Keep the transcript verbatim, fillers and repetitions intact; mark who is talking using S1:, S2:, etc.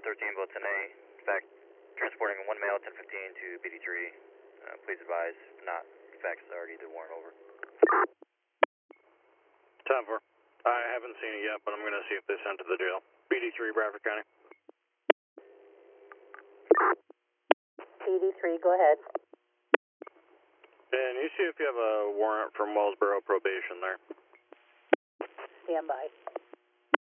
S1: thirteen, both ten A. In fact, transporting one male ten fifteen to B D three. Uh, please advise, if not, fax already the warrant over.
S2: ten four. I haven't seen it yet, but I'm going to see if they sent to the jail. B D three, Bradford County.
S3: B D three, go ahead.
S2: And you see if you have a warrant from Wellsboro probation there.
S3: Stand by.